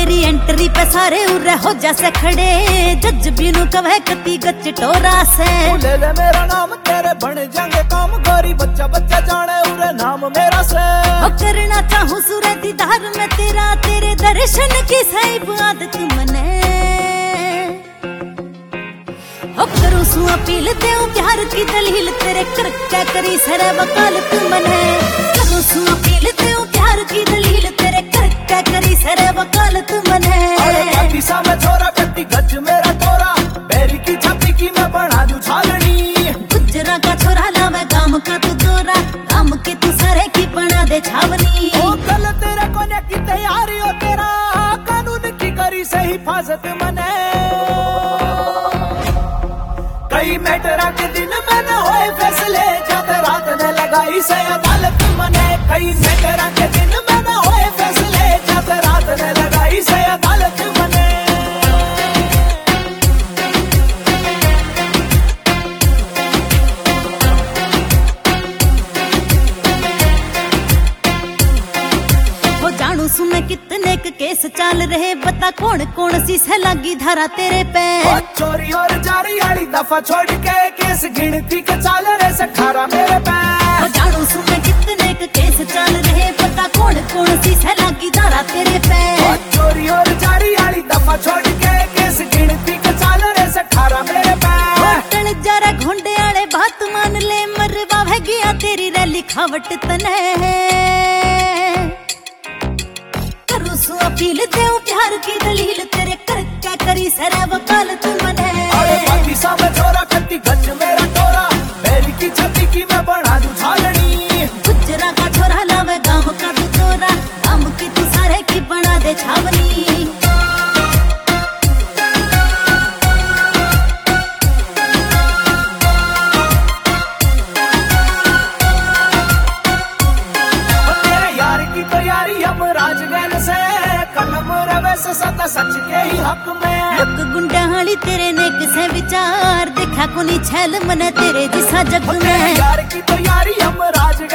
तेरी एंट्री पे सारे उरे हो जैसे खड़े, जज बीनू कवे कती गच टोरा से। ले ले मेरा नाम तेरे बन जाएंगे काम, गोरी बच्चा बच्चा जाने उरे नाम मेरा से। ओ करना चाहूँ सूरे दीदार में तेरा, तेरे दर्शन की साहिब आदत मने। ओ करूँ सू अपील देऊं प्यार की दलील, तेरे कर क्या करी सरे वकालत मने। करूँ सू अपील देऊं प्यार की दलील, तेरे कर क्या करी सरे वकालत मने। सा में छोरा कत्ती गज मेरा तोरा, बैरी की छाती की मैं बना दूं छालनी। गुजरा का छोरा ला मैं गाम का तू दोरा, गाम के तू सारे की बना दे छावनी। ओ कल तेरे कोने की तैयारी हो तेरा, कानून की करी से हिफाजत मने। कई मैटरा के दिन मैंने होए फैसले, जाते रात ने लगाई से अदालत मने। कई मैटरा के दिन मैंने होए फैसले, जाते रात ने लगाई से अदालत मने। जानू सुने कितने के केस चाल रहे, बता कौन कौन सी से लगी धारा तेरे पे। चोरी और जारी वाली दफा छोड़ के केस गिनती के चाल रहे सखारा मेरे पे। जानू सुने कितने के केस चाल रहे, बता कौन कौन सी से लगी धारा तेरे पे। चोरी और जारी वाली दफा छोड़ के केस गिनती के चाल रहे सखारा मेरे पे। होटल जरा घोंडे आले बात मान ले, मरवा है गया तेरी रैली खावट तने। सू अपील देऊं प्यार की दलील, तेरे कर क्या करी सरे वकालत मने। अरे बाकी सब छोरा कत्ती गज मेरा तोरा, बैरी की छाती की मैं बना दूं छालनी। गुजरा का छोरा ला मैं गांव का तू तोरा, गांव की तू सारे की बना दे छावनी। सदा सच के ही हक में। लग गुंडा हाली तेरे नेक से विचार, देखा कोनी छैल मने तेरे जिसा जग में। यार की तो यारी हम राज